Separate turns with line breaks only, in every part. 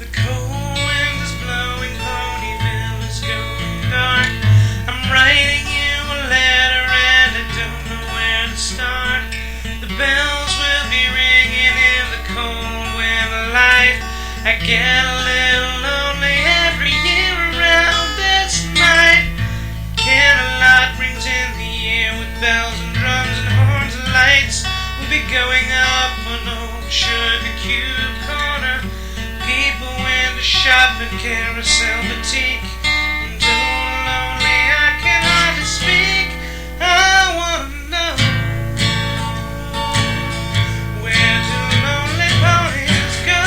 The cold wind is blowing, Ponyville is going dark. I'm writing you a letter and I don't know where to start. The bells will be ringing in the cold winter light. I get a little lonely every year around this night. Candlelight rings in the air with bells and drums and horns and lights. We'll be going up an old sugar cube corner. People went to shop at Carousel Boutique. I'm so lonely I can hardly speak. I wanna know, where do lonely ponies go?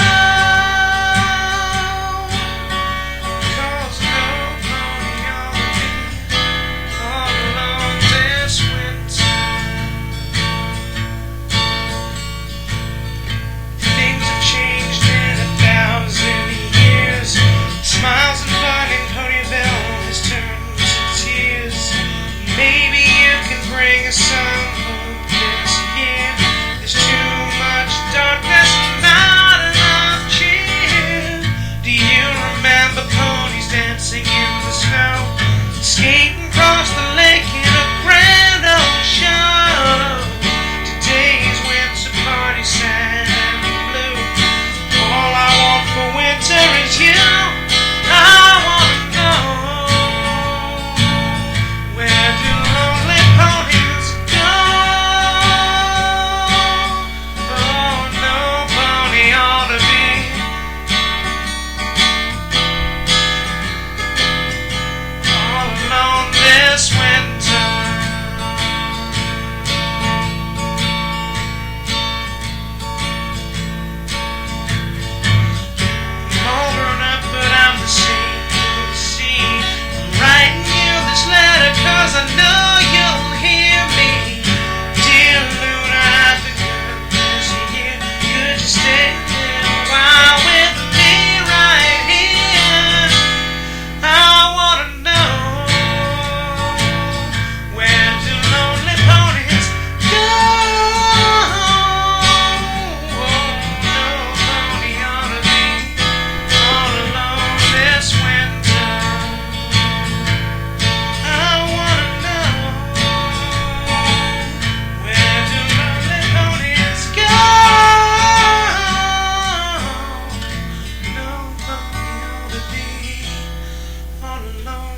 'Cause no pony ought to be all alone this winter. Things have changed in 1,000 years. Smiles and fun in Ponyville has turned to tears. Maybe you can bring us some hope this year. There's too much darkness and not enough cheer. Do you remember ponies dancing in the snow, skating across the lake in a grand old show? Today's winter party sad and blue. All I want for winter is you. I wanna know, where do lonely ponies go? Oh, no pony ought to be all alone this winter. I'm all grown up, but I'm the same. You see, I'm writing you this letter 'cause I know you'll hear me. Dear Luna, I've been good this year. Could you stay a while with me right here? I wanna know, where do lonely ponies go? Oh, no pony ought to be all alone this winter. I wanna know, where do lonely ponies go? No pony ought to be all alone